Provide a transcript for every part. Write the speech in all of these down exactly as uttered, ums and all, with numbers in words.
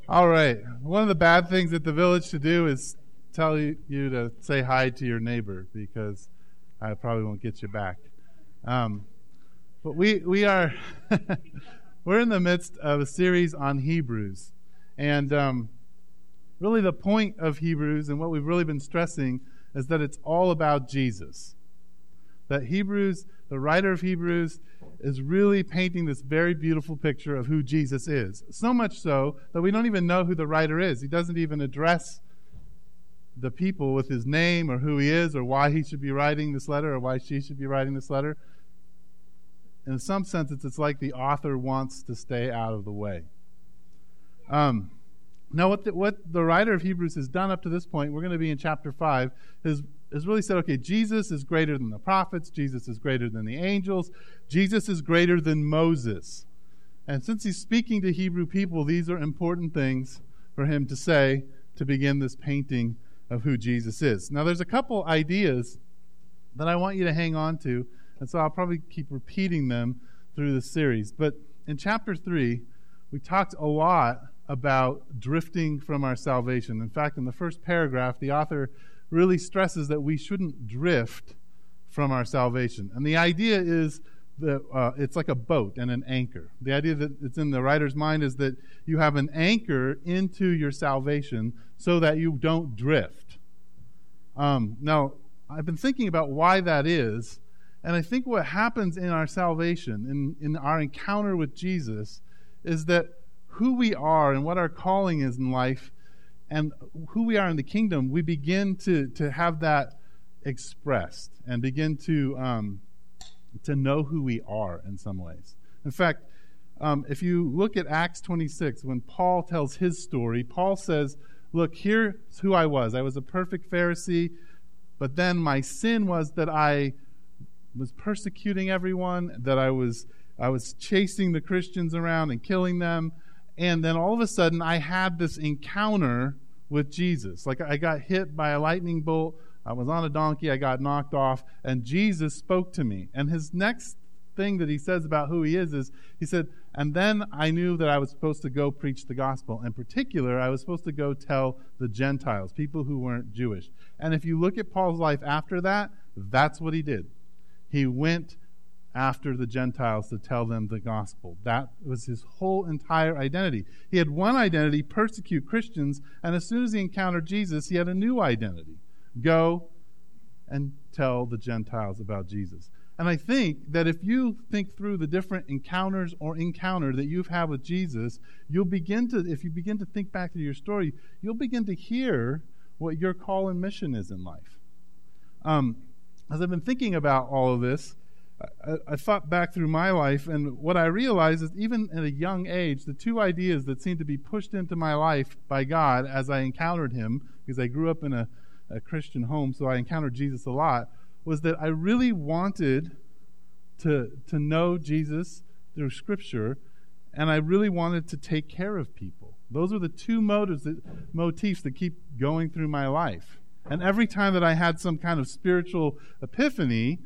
All right. One of the bad things at the village to do is tell you, you to say hi to your neighbor, because I probably won't get you back. Um, but we we are we're in the midst of a series on Hebrews, and um, really the point of Hebrews and what we've really been stressing is that it's all about Jesus. That Hebrews, the writer of Hebrews, is really painting this very beautiful picture of who Jesus is. So much so that we don't even know who the writer is. He doesn't even address the people with his name or who he is or why he should be writing this letter or why she should be writing this letter. In some sense, it's, it's like the author wants to stay out of the way. Um, now, what the, what the writer of Hebrews has done up to this point, we're going to be in chapter five, is has really said, okay, Jesus is greater than the prophets. Jesus is greater than the angels. Jesus is greater than Moses. And since he's speaking to Hebrew people, these are important things for him to say to begin this painting of who Jesus is. Now, there's a couple ideas that I want you to hang on to, and so I'll probably keep repeating them through this series. But in chapter three, we talked a lot about drifting from our salvation. In fact, in the first paragraph, the author really stresses that we shouldn't drift from our salvation. And the idea is that uh, it's like a boat and an anchor. The idea that it's in the writer's mind is that you have an anchor into your salvation so that you don't drift. Um, now, I've been thinking about why that is, and I think what happens in our salvation, in, in our encounter with Jesus, is that who we are and what our calling is in life and who we are in the kingdom, we begin to, to have that expressed and begin to um, to know who we are in some ways. In fact, um, if you look at Acts twenty-six, when Paul tells his story, Paul says, look, here's who I was. I was a perfect Pharisee, but then my sin was that I was persecuting everyone, that I was I was chasing the Christians around and killing them. And then all of a sudden, I had this encounter with Jesus. Like I got hit by a lightning bolt. I was on a donkey. I got knocked off. And Jesus spoke to me. And his next thing that he says about who he is is, he said, and then I knew that I was supposed to go preach the gospel. In particular, I was supposed to go tell the Gentiles, people who weren't Jewish. And if you look at Paul's life after that, that's what he did. He went after the Gentiles to tell them the gospel. That was his whole entire identity. He had one identity, persecute Christians, and as soon as he encountered Jesus, he had a new identity. Go and tell the Gentiles about Jesus. And I think that if you think through the different encounters or encounter that you've had with Jesus, you'll begin to, if you begin to think back to your story, you'll begin to hear what your call and mission is in life. Um, as I've been thinking about all of this, I, I thought back through my life, and what I realized is even at a young age, the two ideas that seemed to be pushed into my life by God as I encountered him, because I grew up in a, a Christian home, so I encountered Jesus a lot, was that I really wanted to, to know Jesus through Scripture, and I really wanted to take care of people. Those are the two motives that, motifs that keep going through my life. And every time that I had some kind of spiritual epiphany,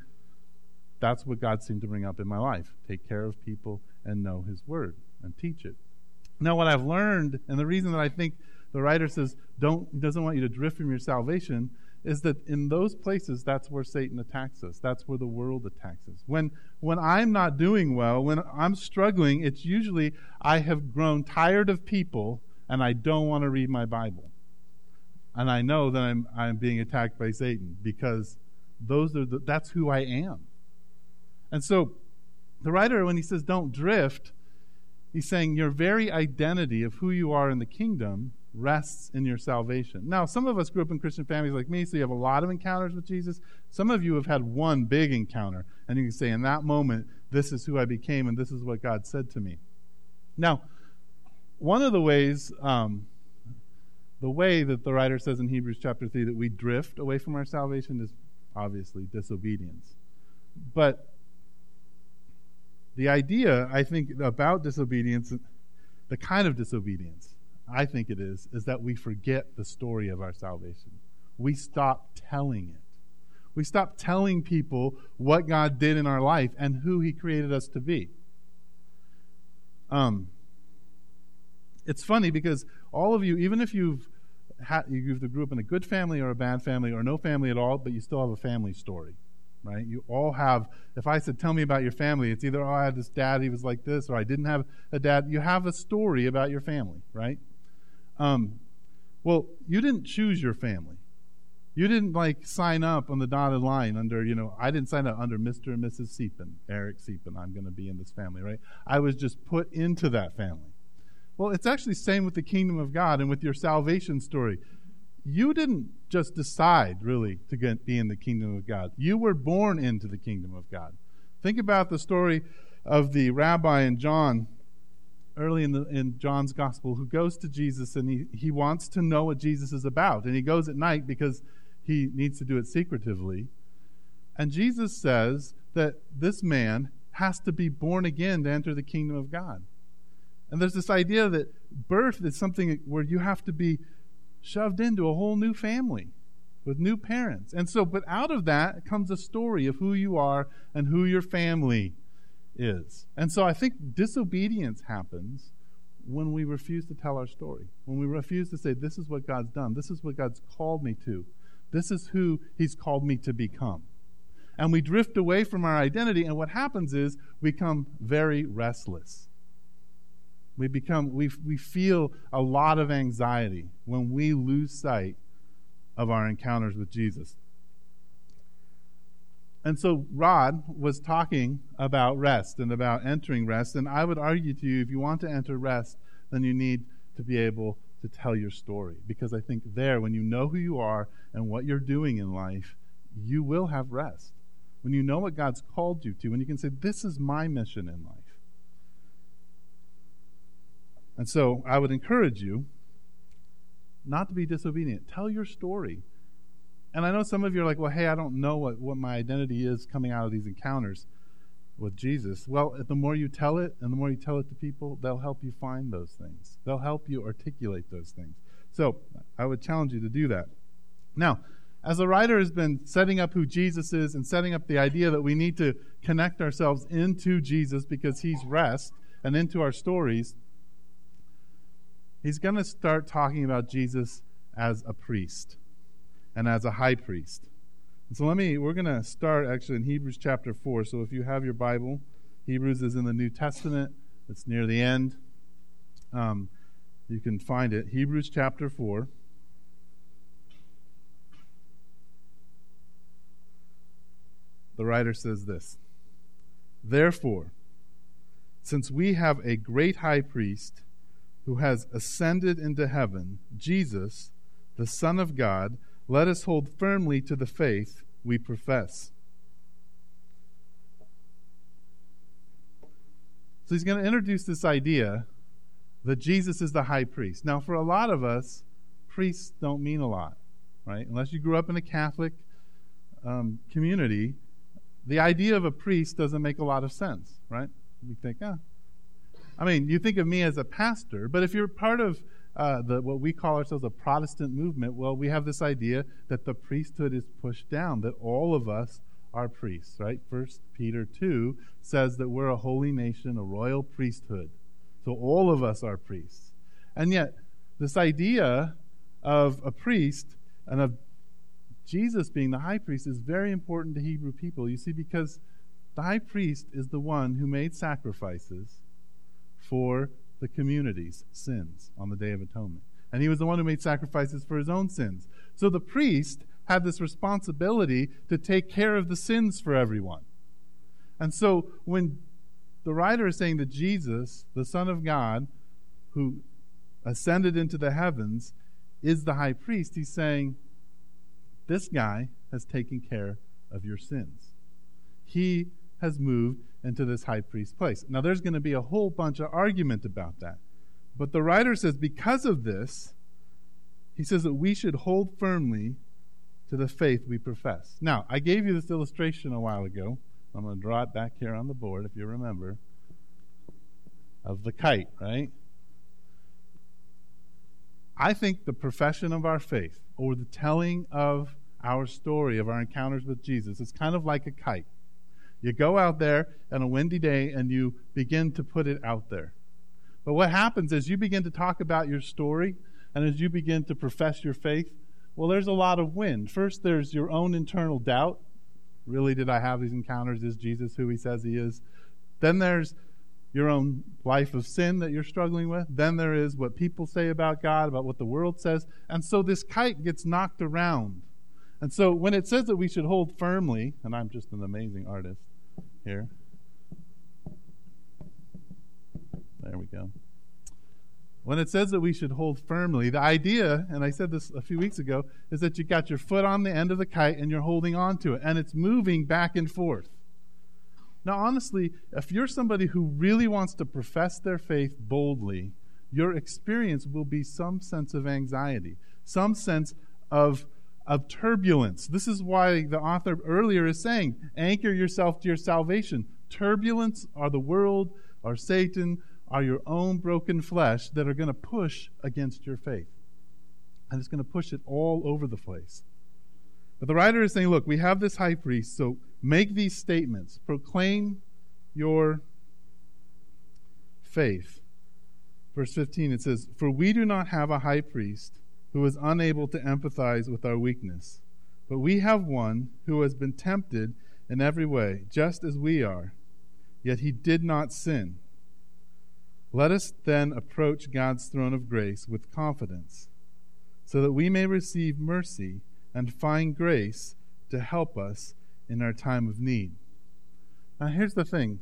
that's what God seemed to bring up in my life. Take care of people and know his word and teach it. Now, what I've learned, and the reason that I think the writer says don't doesn't want you to drift from your salvation, is that in those places, that's where Satan attacks us. That's where the world attacks us. When when I'm not doing well, when I'm struggling, it's usually I have grown tired of people and I don't want to read my Bible. And I know that I'm I'm being attacked by Satan because those are the, that's who I am. And so the writer, when he says don't drift, he's saying your very identity of who you are in the kingdom rests in your salvation. Now, some of us grew up in Christian families like me, so you have a lot of encounters with Jesus. Some of you have had one big encounter, and you can say, in that moment, this is who I became, and this is what God said to me. Now, one of the ways, um, the way that the writer says in Hebrews chapter three that we drift away from our salvation is obviously disobedience. But the idea, I think, about disobedience, the kind of disobedience, I think it is, is that we forget the story of our salvation. We stop telling it. We stop telling people what God did in our life and who he created us to be. Um, it's funny because all of you, even if you've ha- you either grew up in a good family or a bad family or no family at all, but you still have a family story, right? You all have, if I said, tell me about your family, it's either, oh, I had this dad, he was like this, or I didn't have a dad. You have a story about your family, right? Um, well, you didn't choose your family. You didn't, like, sign up on the dotted line under, you know, I didn't sign up under Mister and Missus Seepin, Eric Seepin, I'm going to be in this family, right? I was just put into that family. Well, it's actually the same with the kingdom of God and with your salvation story. You didn't just decide, really, to get, be in the kingdom of God. You were born into the kingdom of God. Think about the story of the rabbi in John, early in, the, in John's gospel, who goes to Jesus and he, he wants to know what Jesus is about. And he goes at night because he needs to do it secretively. And Jesus says that this man has to be born again to enter the kingdom of God. And there's this idea that birth is something where you have to be shoved into a whole new family with new parents. And so, but out of that comes a story of who you are and who your family is. And so I think disobedience happens when we refuse to tell our story, when we refuse to say, this is what God's done, this is what God's called me to, this is who He's called me to become. And we drift away from our identity, and what happens is we become very restless. We become, we, we feel a lot of anxiety when we lose sight of our encounters with Jesus. And so Rod was talking about rest and about entering rest, and I would argue to you, if you want to enter rest, then you need to be able to tell your story. Because I think there, when you know who you are and what you're doing in life, you will have rest. When you know what God's called you to, when you can say, this is my mission in life. And so I would encourage you not to be disobedient. Tell your story. And I know some of you are like, well, hey, I don't know what, what my identity is coming out of these encounters with Jesus. Well, the more you tell it and the more you tell it to people, they'll help you find those things. They'll help you articulate those things. So I would challenge you to do that. Now, as the writer has been setting up who Jesus is and setting up the idea that we need to connect ourselves into Jesus because He's rest and into our stories, he's going to start talking about Jesus as a priest and as a high priest. And so let me, we're going to start actually in Hebrews chapter four. So if you have your Bible, Hebrews is in the New Testament. It's near the end. Um, you can find it. Hebrews chapter four. The writer says this: Therefore, since we have a great high priest who has ascended into heaven, Jesus, the Son of God, let us hold firmly to the faith we profess. So he's going to introduce this idea that Jesus is the high priest. Now, for a lot of us, priests don't mean a lot, right? Unless you grew up in a Catholic um, community, the idea of a priest doesn't make a lot of sense, right? You think, ah. I mean, you think of me as a pastor, but if you're part of uh, the what we call ourselves a Protestant movement, well, we have this idea that the priesthood is pushed down, that all of us are priests, right? First Peter two says that we're a holy nation, a royal priesthood. So all of us are priests. And yet, this idea of a priest and of Jesus being the high priest is very important to Hebrew people. You see, because the high priest is the one who made sacrifices for the community's sins on the Day of Atonement. And he was the one who made sacrifices for his own sins. So the priest had this responsibility to take care of the sins for everyone. And so when the writer is saying that Jesus, the Son of God, who ascended into the heavens, is the high priest, he's saying, this guy has taken care of your sins. He has moved into this high priest place. Now, there's going to be a whole bunch of argument about that. But the writer says, because of this, he says that we should hold firmly to the faith we profess. Now, I gave you this illustration a while ago. I'm going to draw it back here on the board, if you remember, of the kite, right? I think the profession of our faith, or the telling of our story, of our encounters with Jesus, is kind of like a kite. You go out there on a windy day and you begin to put it out there. But what happens is you begin to talk about your story, and as you begin to profess your faith, well, there's a lot of wind. First, there's your own internal doubt. Really, did I have these encounters? Is Jesus who he says he is? Then there's your own life of sin that you're struggling with. Then there is what people say about God, about what the world says. And so this kite gets knocked around. And so when it says that we should hold firmly, and I'm just an amazing artist here. There we go. When it says that we should hold firmly, the idea, and I said this a few weeks ago, is that you got your foot on the end of the kite and you're holding on to it, and it's moving back and forth. Now, honestly, if you're somebody who really wants to profess their faith boldly, your experience will be some sense of anxiety, some sense of, of turbulence. This is why the author earlier is saying, anchor yourself to your salvation. Turbulence are the world, are Satan, are your own broken flesh that are going to push against your faith. And it's going to push it all over the place. But the writer is saying, look, we have this high priest, so make these statements. Proclaim your faith. Verse fifteen, it says, "For we do not have a high priest who is unable to empathize with our weakness, but we have one who has been tempted in every way, just as we are, yet he did not sin. Let us then approach God's throne of grace with confidence, so that we may receive mercy and find grace to help us in our time of need." Now here's the thing.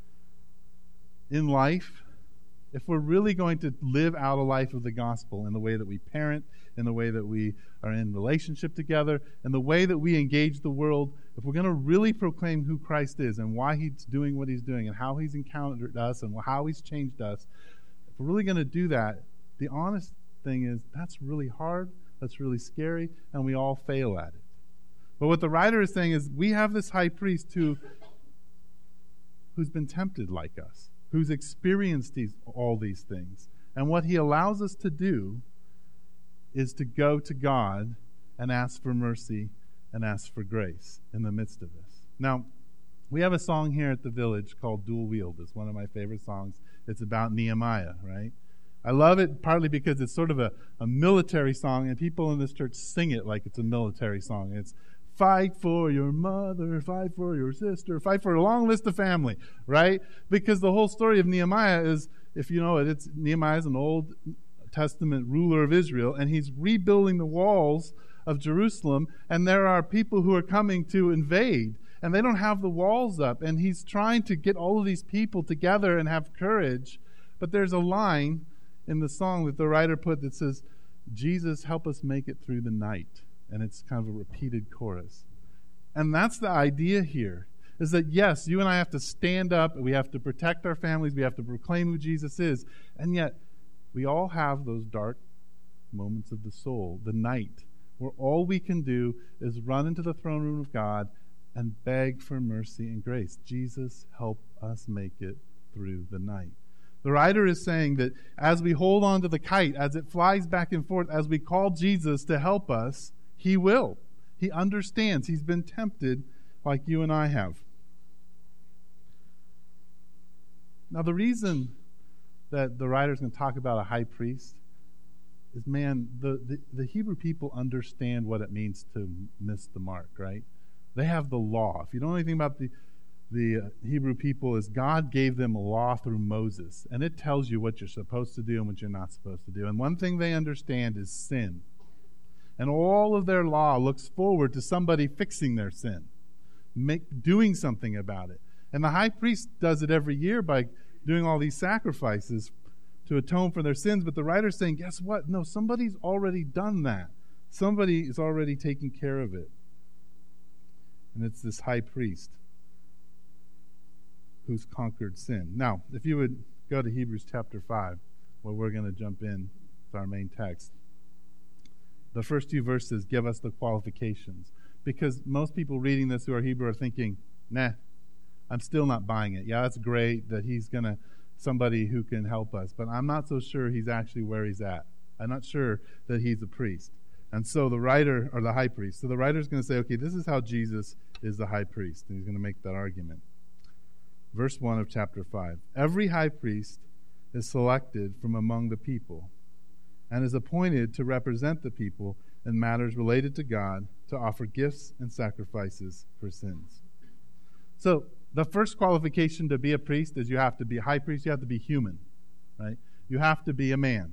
In life, if we're really going to live out a life of the gospel in the way that we parent, in the way that we are in relationship together, in the way that we engage the world, if we're going to really proclaim who Christ is and why he's doing what he's doing and how he's encountered us and how he's changed us, if we're really going to do that, the honest thing is that's really hard, that's really scary, and we all fail at it. But what the writer is saying is we have this high priest who, who's been tempted like us, who's experienced these, all these things. And what he allows us to do is to go to God and ask for mercy and ask for grace in the midst of this. Now, we have a song here at the village called Dual Wield. It's one of my favorite songs. It's about Nehemiah, right? I love it partly because it's sort of a, a military song, and people in this church sing it like it's a military song. It's fight for your mother, fight for your sister, fight for a long list of family, right? Because the whole story of Nehemiah is, if you know it, it's Nehemiah's an Old Testament ruler of Israel, and he's rebuilding the walls of Jerusalem, and there are people who are coming to invade, and they don't have the walls up, and he's trying to get all of these people together and have courage. But there's a line in the song that the writer put that says, "Jesus, help us make it through the night." And it's kind of a repeated chorus. And that's the idea here, is that yes, you and I have to stand up, we have to protect our families, we have to proclaim who Jesus is, and yet we all have those dark moments of the soul, the night, where all we can do is run into the throne room of God and beg for mercy and grace. Jesus, help us make it through the night. The writer is saying that as we hold on to the kite, as it flies back and forth, as we call Jesus to help us, he will. He understands. He's been tempted like you and I have. Now, the reason that the writer is going to talk about a high priest is, man, the, the, the Hebrew people understand what it means to miss the mark, right? They have the law. If you don't know anything about the, the uh, Hebrew people, is God gave them a law through Moses, and it tells you what you're supposed to do and what you're not supposed to do. And one thing they understand is sin. And all of their law looks forward to somebody fixing their sin, make, doing something about it. And the high priest does it every year by doing all these sacrifices to atone for their sins. But the writer's saying, guess what? No, somebody's already done that. Somebody is already taking care of it. And it's this high priest who's conquered sin. Now, if you would go to Hebrews chapter five, where we're going to jump in to our main text. The first two verses give us the qualifications, because most people reading this who are Hebrew are thinking, nah, I'm still not buying it. Yeah, that's great that he's going to, somebody who can help us, but I'm not so sure he's actually where he's at. I'm not sure that he's a priest. And so the writer, or the high priest, so the writer's going to say, okay, this is how Jesus is the high priest, and he's going to make that argument. Verse one of chapter five. Every high priest is selected from among the people and is appointed to represent the people in matters related to God, to offer gifts and sacrifices for sins. So the first qualification to be a priest is you have to be a high priest. You have to be human, right? You have to be a man.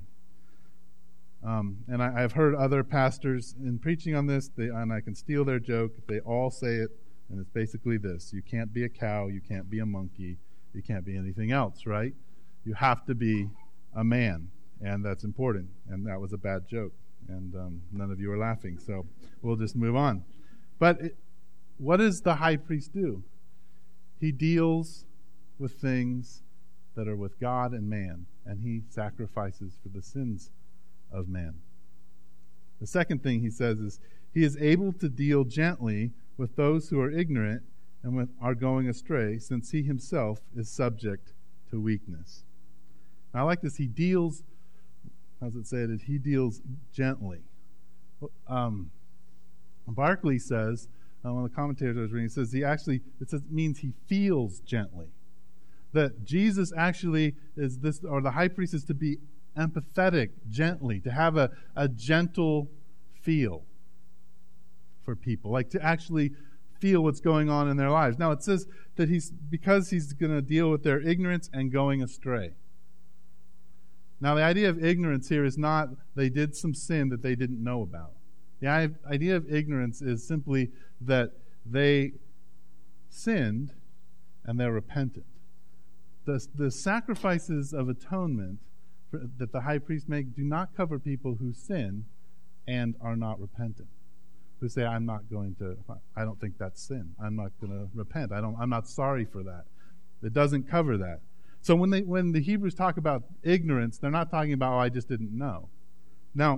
Um, and I, I've heard other pastors in preaching on this, they, and I can steal their joke. They all say it, and it's basically this: you can't be a cow, you can't be a monkey, you can't be anything else, right? You have to be a man, and that's important. And that was a bad joke, and um, none of you are laughing, so we'll just move on. But it, what does the high priest do? He deals with things that are with God and man, and he sacrifices for the sins of man. The second thing he says is he is able to deal gently with those who are ignorant and with, are going astray, since he himself is subject to weakness. Now, I like this. He deals, how does it say it? He deals gently. Um, Barclay says, uh, one of the commentators I was reading, says he actually, it says, means he feels gently. That Jesus actually is this, or the high priest is to be empathetic, gently, to have a, a gentle feel for people, like to actually feel what's going on in their lives. Now it says that he's, because he's going to deal with their ignorance and going astray. Now the idea of ignorance here is not they did some sin that they didn't know about. The idea of ignorance is simply that they sinned and they're repentant. The, the sacrifices of atonement for, that the high priest make do not cover people who sin and are not repentant. Who say, I'm not going to, I don't think that's sin. I'm not going to repent. I don't, I'm not sorry for that. It doesn't cover that. So when they when the Hebrews talk about ignorance, they're not talking about, oh, I just didn't know. Now,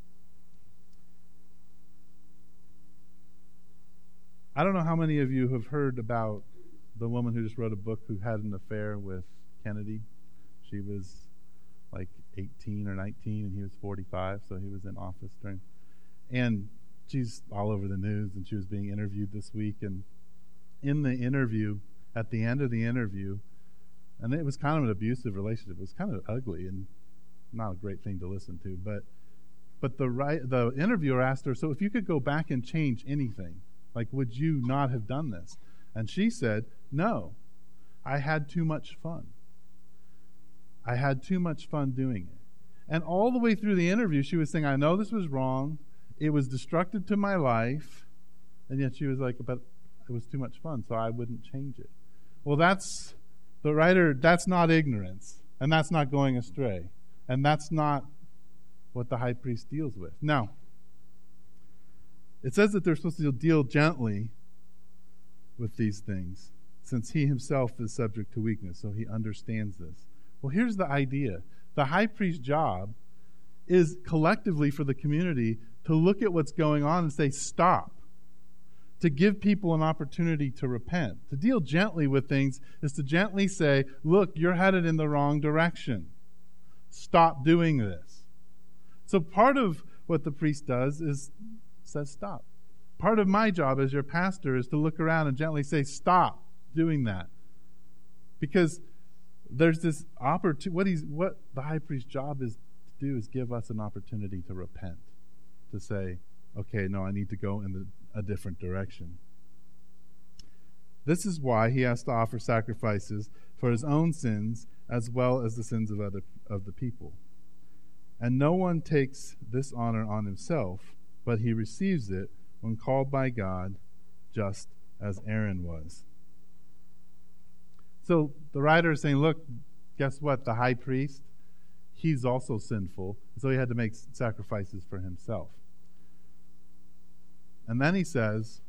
I don't know how many of you have heard about the woman who just wrote a book who had an affair with Kennedy. She was like eighteen or nineteen, and he was forty-five, so he was in office during. And she's all over the news, and she was being interviewed this week. And in the interview, at the end of the interview, and it was kind of an abusive relationship. It was kind of ugly and not a great thing to listen to. But but the right, the interviewer asked her, so if you could go back and change anything, like would you not have done this? And she said, no, I had too much fun. I had too much fun doing it. And all the way through the interview, she was saying, I know this was wrong. It was destructive to my life. And yet she was like, but it was too much fun, so I wouldn't change it. Well, that's, the writer, that's not ignorance. And that's not going astray. And that's not what the high priest deals with. Now, it says that they're supposed to deal gently with these things, since he himself is subject to weakness, so he understands this. Well, here's the idea. The high priest's job is collectively for the community to look at what's going on and say, stop. To give people an opportunity to repent. To deal gently with things is to gently say, look, you're headed in the wrong direction. Stop doing this. So part of what the priest does is says stop. Part of my job as your pastor is to look around and gently say, stop doing that. Because there's this opportunity. What he's, what the high priest's job is to do is give us an opportunity to repent, to say, okay, no, I need to go in the, a different direction. This is why he has to offer sacrifices for his own sins as well as the sins of other of the people. And no one takes this honor on himself, but he receives it when called by God, just as Aaron was. So the writer is saying, look, guess what? The high priest, he's also sinful, so he had to make sacrifices for himself. And then he says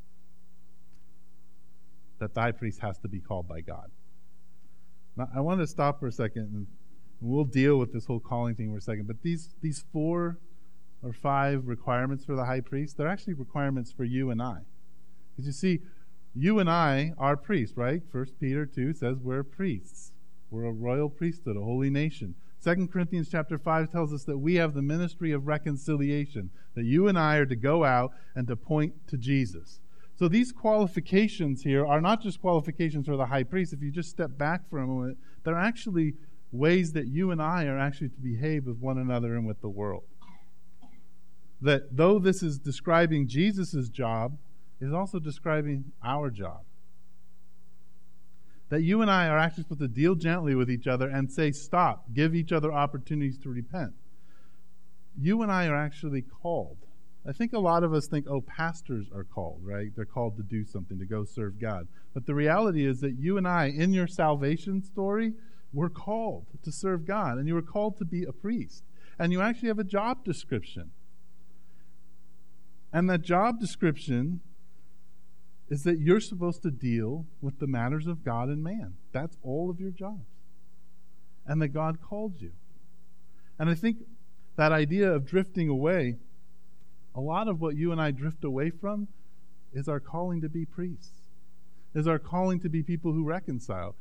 that the high priest has to be called by God. Now, I want to stop for a second, and we'll deal with this whole calling thing for a second, but these, these four or five requirements for the high priest, they're actually requirements for you and I. Because you see, you and I are priests, right? First Peter two says we're priests. We're a royal priesthood, a holy nation. Second Corinthians chapter five tells us that we have the ministry of reconciliation, that you and I are to go out and to point to Jesus. So these qualifications here are not just qualifications for the high priest. If you just step back for a moment, they're actually ways that you and I are actually to behave with one another and with the world. That though this is describing Jesus' job, it is also describing our job. That you and I are actually supposed to deal gently with each other and say, stop, give each other opportunities to repent. You and I are actually called. I think a lot of us think, oh, pastors are called, right? They're called to do something, to go serve God. But the reality is that you and I, in your salvation story, were called to serve God. And you were called to be a priest. And you actually have a job description. And that job description is that you're supposed to deal with the matters of God and man. That's all of your jobs. And that God called you. And I think that idea of drifting away, a lot of what you and I drift away from is our calling to be priests, is our calling to be people who reconcile,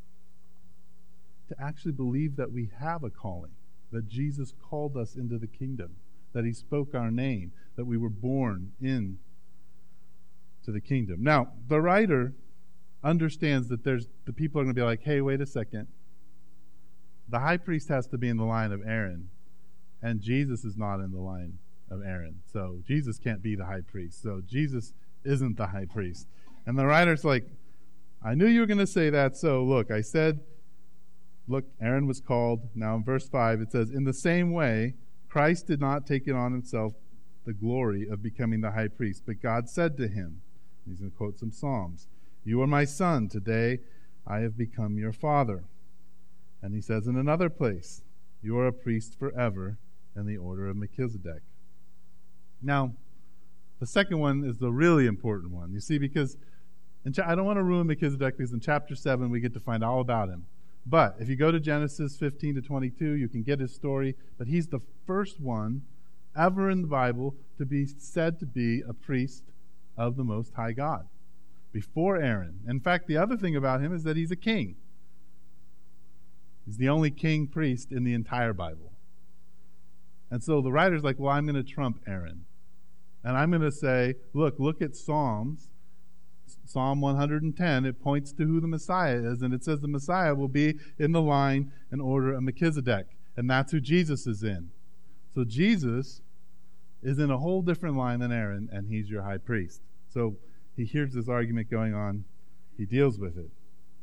to actually believe that we have a calling, that Jesus called us into the kingdom, that he spoke our name, that we were born in to the kingdom. Now, the writer understands that there's the people are going to be like, hey, wait a second. The high priest has to be in the line of Aaron, and Jesus is not in the line of Aaron. So Jesus can't be the high priest. So Jesus isn't the high priest. And the writer's like, I knew you were going to say that. So look, I said, look, Aaron was called. Now in verse five, it says, in the same way, Christ did not take it on himself the glory of becoming the high priest, but God said to him, he's going to quote some Psalms, you are my son. Today I have become your father. And he says in another place, you are a priest forever in the order of Melchizedek. Now, the second one is the really important one. You see, because in cha- I don't want to ruin Melchizedek because in chapter seven we get to find all about him. But if you go to Genesis fifteen to twenty-two, you can get his story. But he's the first one ever in the Bible to be said to be a priest of the Most High God, before Aaron. In fact, the other thing about him is that he's a king. He's the only king priest in the entire Bible. And so the writer's like, well, I'm going to trump Aaron. And I'm going to say, look, look at Psalms. Psalm one hundred ten, it points to who the Messiah is, and it says the Messiah will be in the line and order of Melchizedek. And that's who Jesus is in. So Jesus is in a whole different line than Aaron, and he's your high priest. So he hears this argument going on. He deals with it.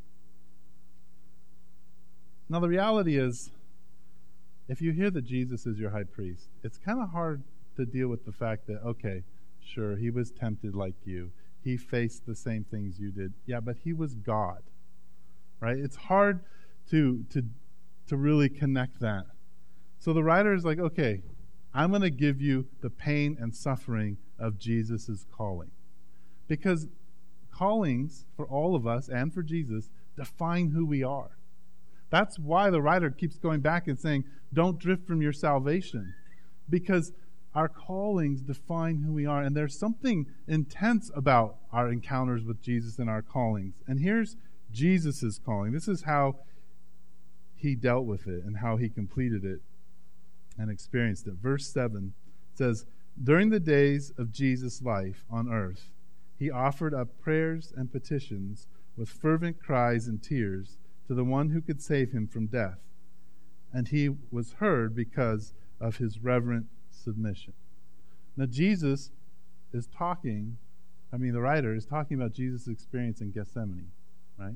Now the reality is, if you hear that Jesus is your high priest, it's kind of hard to deal with the fact that, okay, sure, he was tempted like you. He faced the same things you did. Yeah, but he was God, right? It's hard to to to really connect that. So the writer is like, okay, I'm going to give you the pain and suffering of Jesus' calling. Because callings for all of us and for Jesus define who we are. That's why the writer keeps going back and saying, don't drift from your salvation. Because our callings define who we are. And there's something intense about our encounters with Jesus and our callings. And here's Jesus' calling. This is how he dealt with it and how he completed it and experienced it. Verse seven says, during the days of Jesus' life on earth, he offered up prayers and petitions with fervent cries and tears to the one who could save him from death. And he was heard because of his reverent submission. Now Jesus is talking, I mean the writer is talking about Jesus' experience in Gethsemane, right?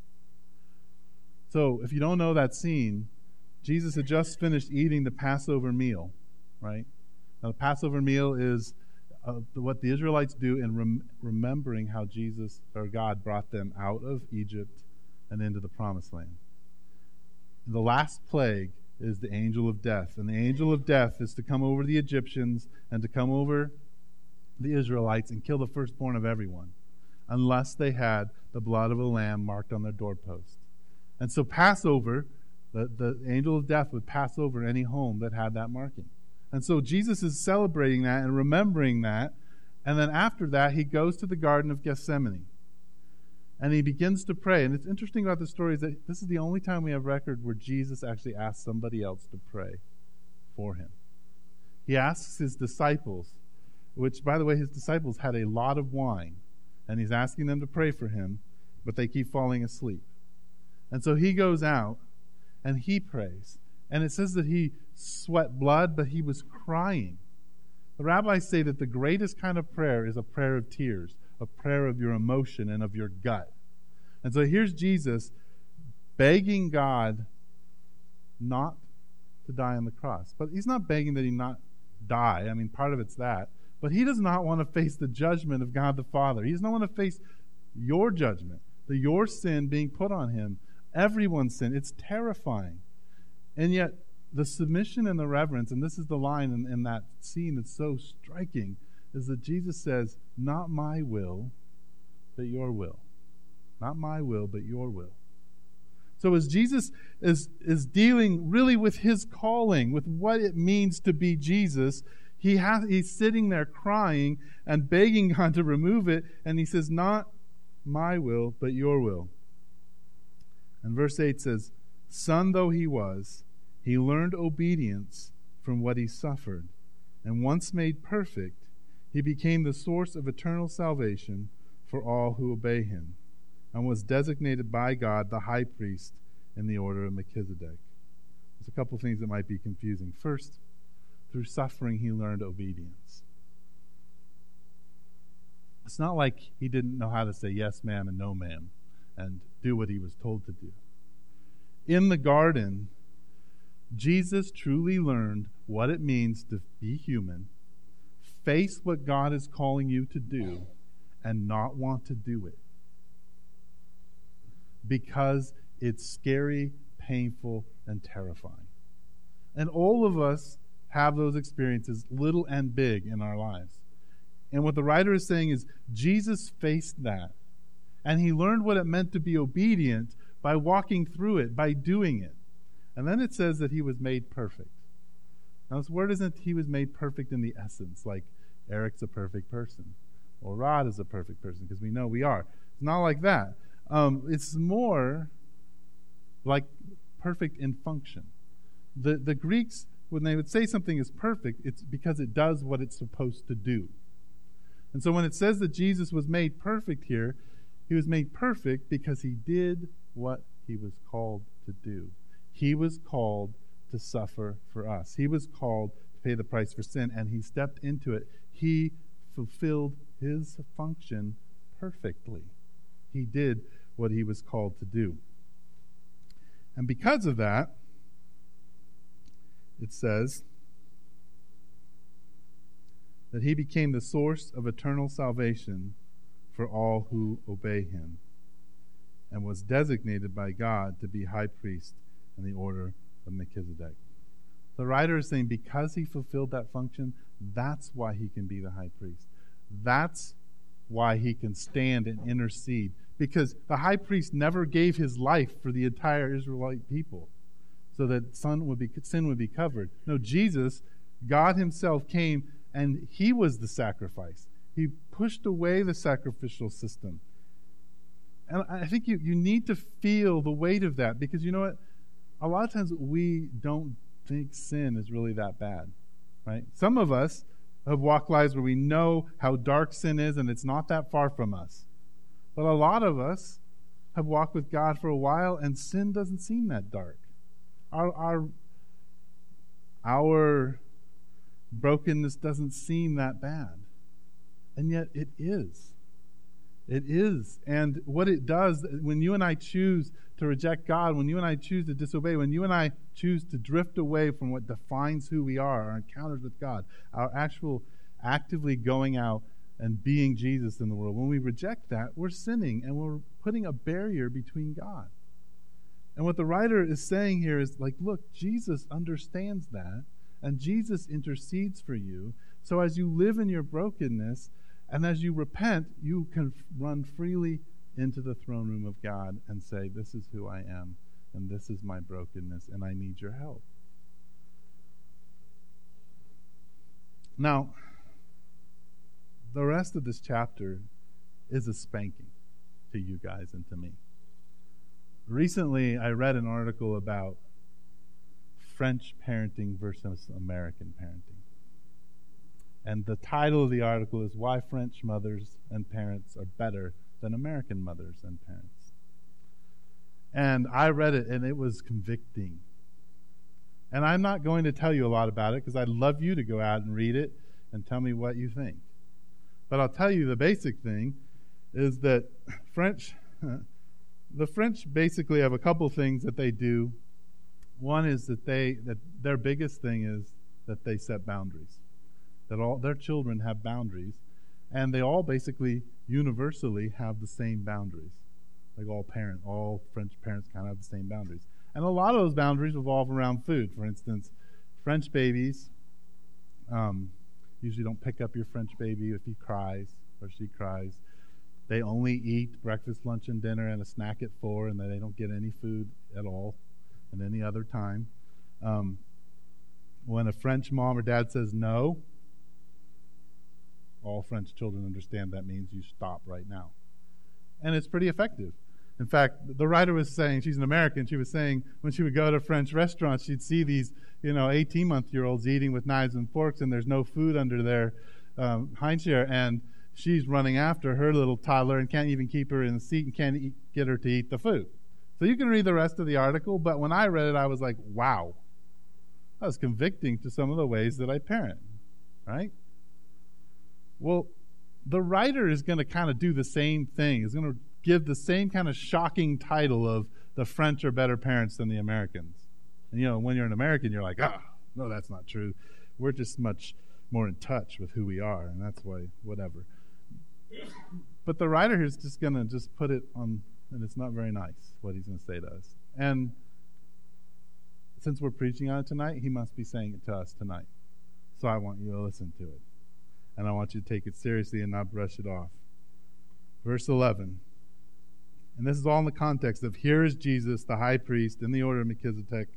So if you don't know that scene, Jesus had just finished eating the Passover meal, right? Now the Passover meal is uh, what the Israelites do in rem- remembering how Jesus or God brought them out of Egypt and into the Promised Land. The last plague is the angel of death. And the angel of death is to come over the Egyptians and to come over the Israelites and kill the firstborn of everyone, unless they had the blood of a lamb marked on their doorpost. And so Passover, the, the angel of death would pass over any home that had that marking. And so Jesus is celebrating that and remembering that. And then after that, he goes to the Garden of Gethsemane. And he begins to pray. And it's interesting about the story is that this is the only time we have record where Jesus actually asks somebody else to pray for him. He asks his disciples, which, by the way, his disciples had a lot of wine. And he's asking them to pray for him, but they keep falling asleep. And so he goes out, and he prays. And it says that he sweat blood, but he was crying. The rabbis say that the greatest kind of prayer is a prayer of tears, a prayer of your emotion and of your gut. And so here's Jesus begging God not to die on the cross. But he's not begging that he not die. I mean, part of it's that. But he does not want to face the judgment of God the Father. He does not want to face your judgment, the your sin being put on him, everyone's sin. It's terrifying. And yet, the submission and the reverence, and this is the line in, in that scene that's so striking, is that Jesus says, not my will, but your will. Not my will, but your will. So as Jesus is, is dealing really with his calling, with what it means to be Jesus, he has, he's sitting there crying and begging God to remove it, and he says, not my will, but your will. And verse eight says, Son though he was, he learned obedience from what he suffered, and once made perfect, he became the source of eternal salvation for all who obey him, and was designated by God the high priest in the order of Melchizedek. There's a couple of things that might be confusing. First, through suffering, he learned obedience. It's not like he didn't know how to say yes, ma'am, and no, ma'am, and do what he was told to do. In the garden, Jesus truly learned what it means to be human, face what God is calling you to do, and not want to do it. Because it's scary, painful, and terrifying. And all of us have those experiences, little and big, in our lives. And what the writer is saying is Jesus faced that. And he learned what it meant to be obedient by walking through it, by doing it. And then it says that he was made perfect. Now this word isn't he was made perfect in the essence, like Eric's a perfect person, or Rod is a perfect person, because we know we are. It's not like that. Um, it's more like perfect in function. The, the Greeks, when they would say something is perfect, it's because it does what it's supposed to do. And so when it says that Jesus was made perfect here, he was made perfect because he did what he was called to do. He was called to suffer for us. He was called to pay the price for sin, and he stepped into it. He fulfilled his function perfectly. He did what he was called to do. And because of that, it says that he became the source of eternal salvation for all who obey him, and was designated by God to be high priest in the order of Melchizedek. The writer is saying because he fulfilled that function, that's why he can be the high priest. That's why he can stand and intercede. Because the high priest never gave his life for the entire Israelite people so that sin would be, sin would be covered. No, Jesus, God himself came and he was the sacrifice. He pushed away the sacrificial system. And I think you, you need to feel the weight of that, because you know what? A lot of times we don't think sin is really that bad, right? Some of us have walked lives where we know how dark sin is and it's not that far from us. But a lot of us have walked with God for a while and sin doesn't seem that dark. Our, our, our brokenness doesn't seem that bad. And yet it is. It is. And what it does, when you and I choose to reject God, when you and I choose to disobey, when you and I choose to drift away from what defines who we are, our encounters with God, our actual actively going out and being Jesus in the world, when we reject that, we're sinning and we're putting a barrier between God. And what the writer is saying here is like, look, Jesus understands that, and Jesus intercedes for you. So as you live in your brokenness, and as you repent, you can run freely into the throne room of God and say, this is who I am, and this is my brokenness, and I need your help. Now, the rest of this chapter is a spanking to you guys and to me. Recently, I read an article about French parenting versus American parenting. And the title of the article is Why French Mothers and Parents Are Better Than American Mothers and Parents. And I read it, and it was convicting. And I'm not going to tell you a lot about it because I'd love you to go out and read it and tell me what you think. But I'll tell you the basic thing is that French, the French basically have a couple things that they do. One is that they that their biggest thing is that they set boundaries. That all their children have boundaries, and they all basically universally have the same boundaries. Like all parent, all French parents kind of have the same boundaries. And a lot of those boundaries revolve around food. For instance, French babies um, usually don't pick up your French baby if he cries or she cries. They only eat breakfast, lunch, and dinner and a snack at four, and they don't get any food at all at any other time. Um, when a French mom or dad says no, all French children understand that means you stop right now. And it's pretty effective. In fact, the writer was saying, she's an American, she was saying when she would go to French restaurants, she'd see these, you know, eighteen-month-year-olds eating with knives and forks, and there's no food under their um, hind chair, and she's running after her little toddler and can't even keep her in the seat and can't eat, get her to eat the food. So you can read the rest of the article, but when I read it, I was like, wow. That was convicting to some of the ways that I parent, right? Well, the writer is going to kind of do the same thing. He's going to give the same kind of shocking title of the French are better parents than the Americans. And, you know, when you're an American, you're like, ah, no, that's not true. We're just much more in touch with who we are, and that's why, whatever. But the writer here is just going to just put it on, and it's not very nice what he's going to say to us. And since we're preaching on it tonight, he must be saying it to us tonight. So I want you to listen to it. And I want you to take it seriously and not brush it off. Verse eleven. And this is all in the context of here is Jesus, the high priest, in the order of Melchizedek,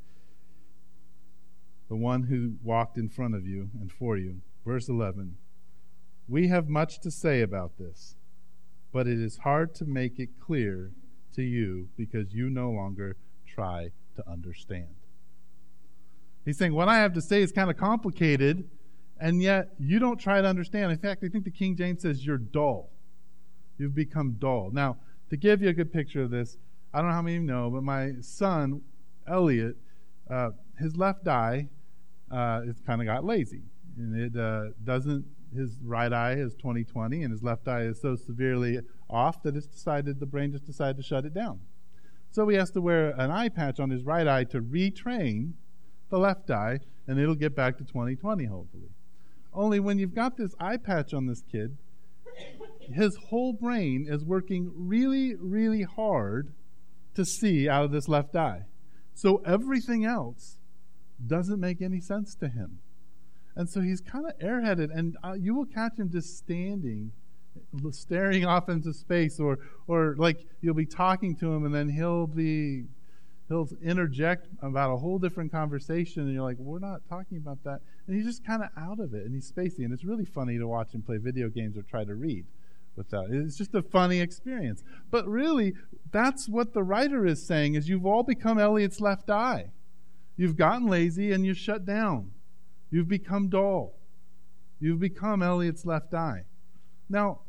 the one who walked in front of you and for you. Verse eleven. We have much to say about this, but it is hard to make it clear to you because you no longer try to understand. He's saying what I have to say is kind of complicated, and yet you don't try to understand. In fact, I think the King James says you're dull. You've become dull. Now, to give you a good picture of this, I don't know how many of you know, but my son, Elliot, uh, his left eye, uh, it's kind of got lazy. And it uh, doesn't, his right eye is twenty twenty, and his left eye is so severely off that it's decided, the brain just decided to shut it down. So he has to wear an eye patch on his right eye to retrain the left eye, and it'll get back to twenty twenty, hopefully. Only when you've got this eye patch on this kid, his whole brain is working really, really hard to see out of this left eye. So everything else doesn't make any sense to him. And so he's kind of airheaded, and uh, you will catch him just standing, staring off into space, or or like you'll be talking to him, and then he'll be he'll interject about a whole different conversation, and you're like, we're not talking about that. And he's just kind of out of it, and he's spacey, and it's really funny to watch him play video games or try to read with that. It's just a funny experience. But really, that's what the writer is saying, is you've all become Elliot's left eye. You've gotten lazy, and you're shut down. You've become dull. You've become Elliot's left eye. Now,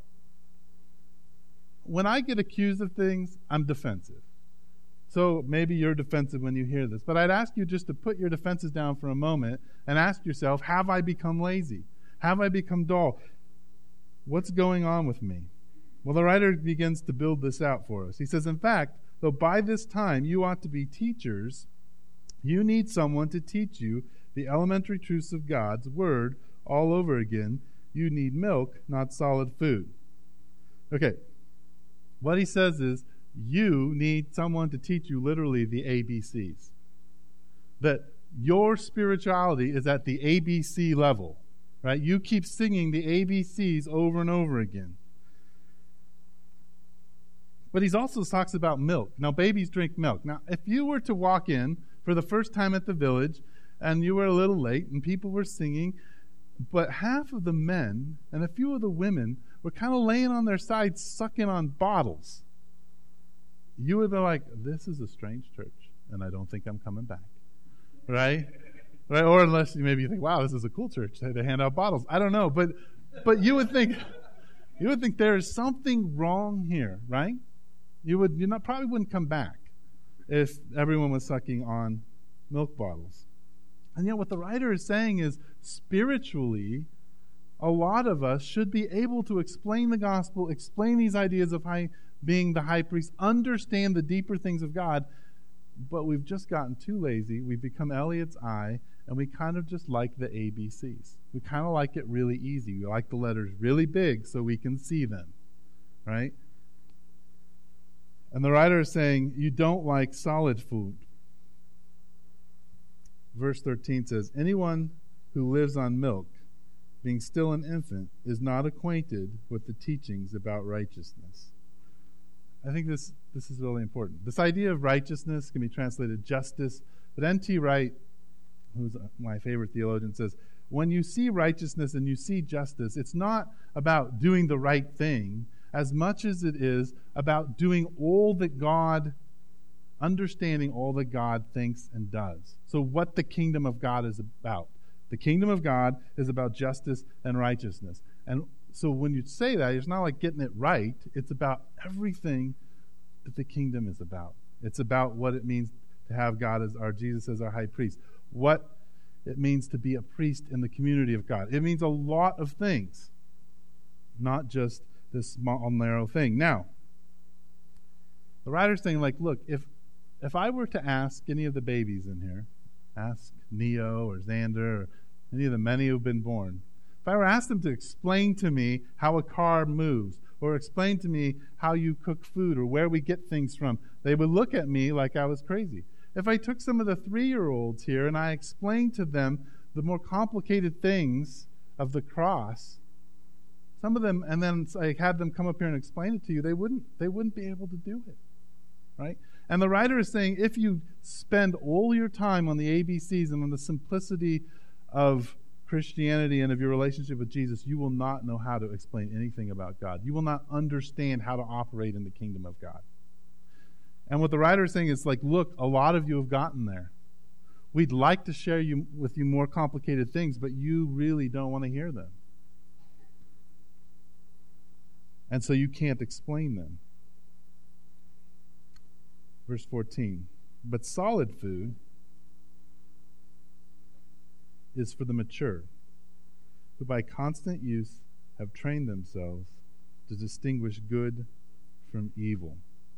when I get accused of things, I'm defensive. So maybe you're defensive when you hear this. But I'd ask you just to put your defenses down for a moment and ask yourself, have I become lazy? Have I become dull? What's going on with me? Well, the writer begins to build this out for us. He says, in fact, though by this time you ought to be teachers, you need someone to teach you the elementary truths of God's Word all over again. You need milk, not solid food. Okay, what he says is, you need someone to teach you literally the A B Cs. That your spirituality is at the A B C level, right? You keep singing the A B Cs over and over again. But he also talks about milk. Now, babies drink milk. Now, if you were to walk in for the first time at the village and you were a little late and people were singing, but half of the men and a few of the women were kind of laying on their sides sucking on bottles, you would be like, this is a strange church, and I don't think I'm coming back. Right? Right? Or unless you maybe think, wow, this is a cool church. They hand out bottles. I don't know. But but you would think you would think there is something wrong here, right? You would you not probably wouldn't come back. if everyone was sucking on milk bottles. And yet what the writer is saying is, spiritually, a lot of us should be able to explain the gospel, explain these ideas of high, being the high priest, understand the deeper things of God, but we've just gotten too lazy. We've become Elliot's eye, and we kind of just like the A B Cs. We kind of like it really easy. We like the letters really big so we can see them, right? And the writer is saying, you don't like solid food. Verse thirteen says, anyone who lives on milk, being still an infant, is not acquainted with the teachings about righteousness. I think this, this is really important. This idea of righteousness can be translated justice, but N T Wright, who's my favorite theologian, says, when you see righteousness and you see justice, it's not about doing the right thing as much as it is about doing all that God, understanding all that God thinks and does. So what the kingdom of God is about. The kingdom of God is about justice and righteousness. And so when you say that, it's not like getting it right. It's about everything that the kingdom is about. It's about what it means to have God as our Jesus as our high priest. What it means to be a priest in the community of God. It means a lot of things, not just this small, narrow thing. Now, the writer's saying, like, look, if if I were to ask any of the babies in here, ask Neo or Xander or any of the many who've been born, if I were to ask them to explain to me how a car moves, or explain to me how you cook food, or where we get things from, they would look at me like I was crazy. If I took some of the three-year-olds here and I explained to them the more complicated things of the cross, some of them, and then I had them come up here and explain it to you, they wouldn't, they wouldn't be able to do it, right? And the writer is saying, if you spend all your time on the A B Cs and on the simplicity of Christianity and of your relationship with Jesus, you will not know how to explain anything about God. You will not understand how to operate in the kingdom of God. And what the writer is saying is like, look, a lot of you have gotten there. We'd like to share you, with you more complicated things, but you really don't want to hear them. And so you can't explain them. Verse fourteen, but solid food is for the mature, who by constant use have trained themselves to distinguish good from evil.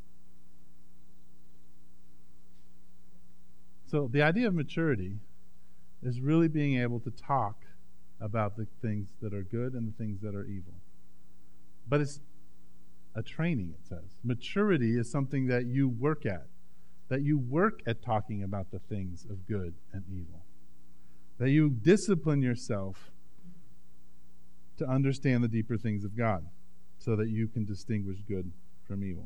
So the idea of maturity is really being able to talk about the things that are good and the things that are evil. But it's a training, it says. Maturity is something that you work at, that you work at talking about the things of good and evil, that you discipline yourself to understand the deeper things of God so that you can distinguish good from evil.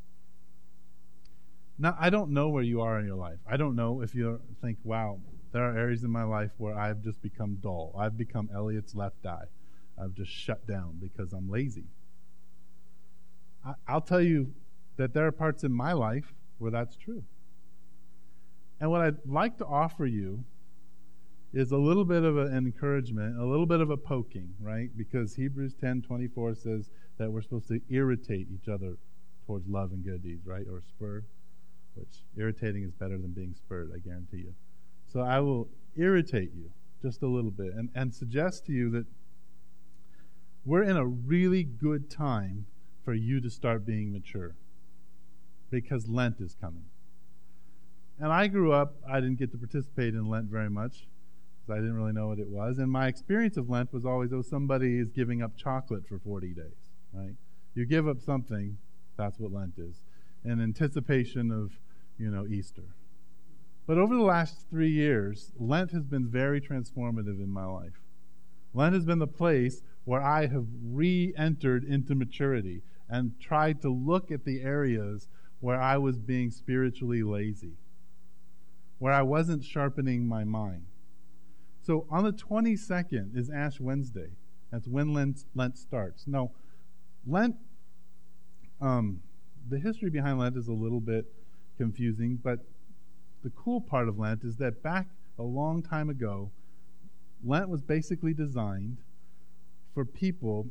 Now, I don't know where you are in your life. I don't know if you think, wow, there are areas in my life where I've just become dull. I've become Elliot's left eye. I've just shut down because I'm lazy. I, I'll tell you that there are parts in my life where that's true. And what I'd like to offer you is a little bit of an encouragement, a little bit of a poking, right? Because Hebrews ten twenty-four says that we're supposed to irritate each other towards love and good deeds, right? Or spur, which irritating is better than being spurred, I guarantee you. So I will irritate you just a little bit and, and suggest to you that we're in a really good time for you to start being mature because Lent is coming. And I grew up, I didn't get to participate in Lent very much because I didn't really know what it was. And my experience of Lent was always, oh, somebody is giving up chocolate for forty days, right? You give up something, that's what Lent is, in anticipation of, you know, Easter. But over the last three years, Lent has been very transformative in my life. Lent has been the place where I have re-entered into maturity and tried to look at the areas where I was being spiritually lazy, where I wasn't sharpening my mind. So on the twenty-second is Ash Wednesday. That's when Lent, Lent starts. Now, Lent, um, the history behind Lent is a little bit confusing, but the cool part of Lent is that back a long time ago, Lent was basically designed for people,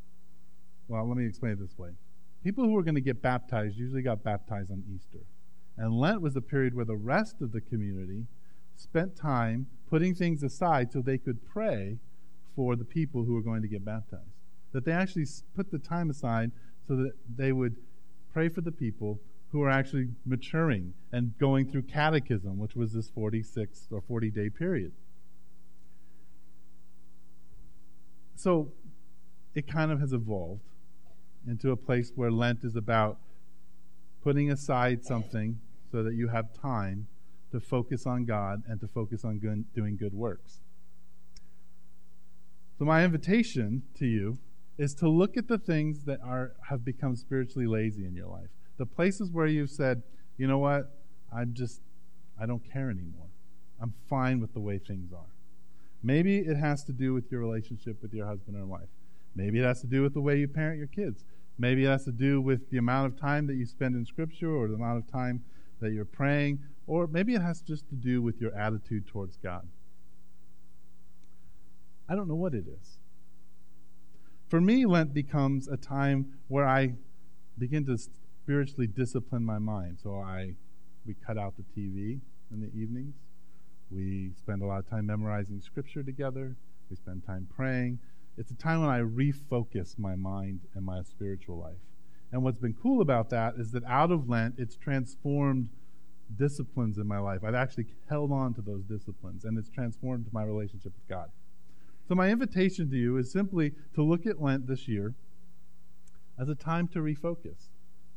well, let me explain it this way. People who were going to get baptized usually got baptized on Easter. And Lent was a period where the rest of the community spent time putting things aside so they could pray for the people who were going to get baptized. That they actually put the time aside so that they would pray for the people who are actually maturing and going through catechism, which was this forty-six or forty-day period. So it kind of has evolved into a place where Lent is about putting aside something so that you have time to focus on God and to focus on good, doing good works. So my invitation to you is to look at the things that are have become spiritually lazy in your life. The places where you've said, you know what, I'm just, I don't care anymore. I'm fine with the way things are. Maybe it has to do with your relationship with your husband or wife. Maybe it has to do with the way you parent your kids. Maybe it has to do with the amount of time that you spend in Scripture or the amount of time that you're praying. Or maybe it has just to do with your attitude towards God. I don't know what it is. For me, Lent becomes a time where I begin to spiritually discipline my mind. So I, we cut out the T V in the evenings. We spend a lot of time memorizing Scripture together. We spend time praying. It's a time when I refocus my mind and my spiritual life. And what's been cool about that is that out of Lent, it's transformed disciplines in my life. I've actually held on to those disciplines, and it's transformed my relationship with God. So my invitation to you is simply to look at Lent this year as a time to refocus.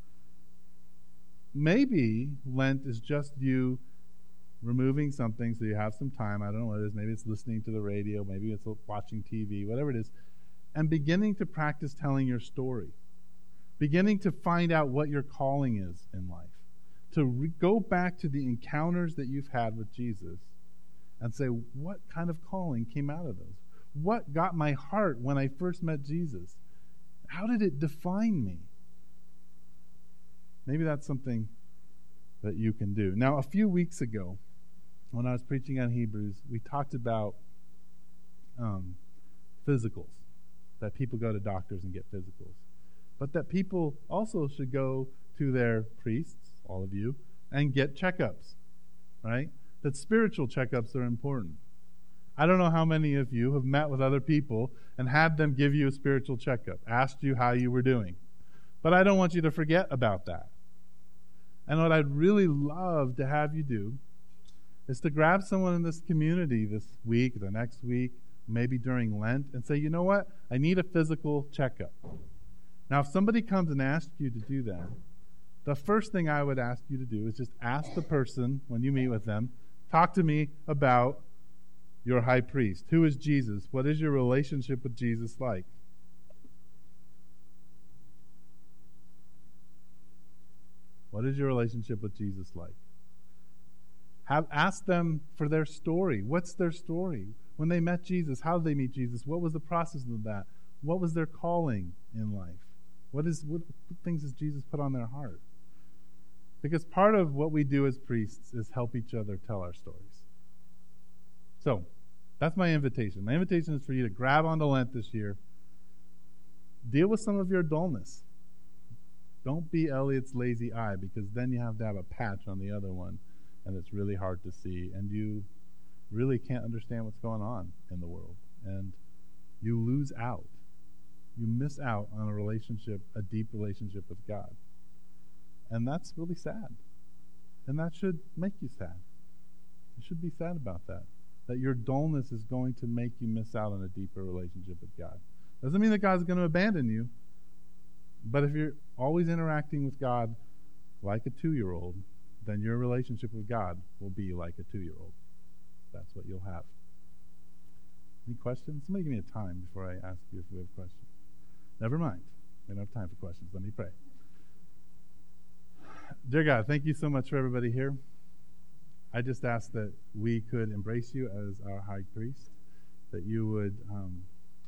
Maybe Lent is just you removing something so you have some time. I don't know what it is. Maybe it's listening to the radio. Maybe it's watching T V, whatever it is. And beginning to practice telling your story. Beginning to find out what your calling is in life. To re- go back to the encounters that you've had with Jesus and say, what kind of calling came out of those? What got my heart when I first met Jesus? How did it define me? Maybe that's something that you can do. Now, a few weeks ago, when I was preaching on Hebrews, we talked about um, physicals, that people go to doctors and get physicals, but that people also should go to their priests, all of you, and get checkups, right? That spiritual checkups are important. I don't know how many of you have met with other people and had them give you a spiritual checkup, asked you how you were doing. But I don't want you to forget about that. And what I'd really love to have you do is to grab someone in this community this week, the next week, maybe during Lent, and say, you know what? I need a physical checkup. Now, if somebody comes and asks you to do that, the first thing I would ask you to do is just ask the person, when you meet with them, talk to me about your high priest. Who is Jesus? What is your relationship with Jesus like? What is your relationship with Jesus like? Have asked them for their story. What's their story? When they met Jesus, how did they meet Jesus? What was the process of that? What was their calling in life? What is what things has Jesus put on their heart? Because part of what we do as priests is help each other tell our stories. So, that's my invitation. My invitation is for you to grab onto Lent this year. Deal with some of your dullness. Don't be Elliot's lazy eye, because then you have to have a patch on the other one, and it's really hard to see, and you really can't understand what's going on in the world, and you lose out. You miss out on a relationship, a deep relationship with God. And that's really sad. And that should make you sad. You should be sad about that. That your dullness is going to make you miss out on a deeper relationship with God. Doesn't mean that God's going to abandon you. But if you're always interacting with God like a two-year-old, then your relationship with God will be like a two-year-old. That's what you'll have. Any questions? Somebody give me a time before I ask you if we have questions. Never mind. We don't have time for questions. Let me pray. Dear God, thank you so much for everybody here. I just ask that we could embrace you as our high priest, that you would um,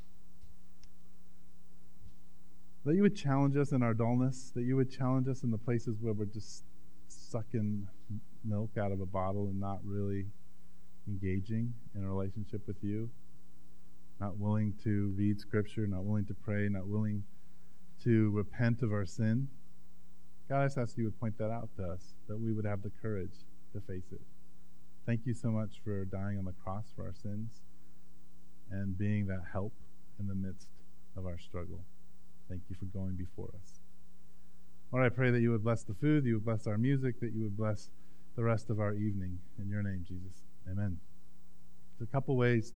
that you would challenge us in our dullness, that you would challenge us in the places where we're just sucking milk out of a bottle and not really engaging in a relationship with you, not willing to read Scripture, not willing to pray, not willing to repent of our sin. God, I just ask you would point that out to us, that we would have the courage to face it. Thank you so much for dying on the cross for our sins and being that help in the midst of our struggle. Thank you for going before us. Lord, I pray that you would bless the food, that you would bless our music, that you would bless the rest of our evening. In your name, Jesus. Amen. There's a couple ways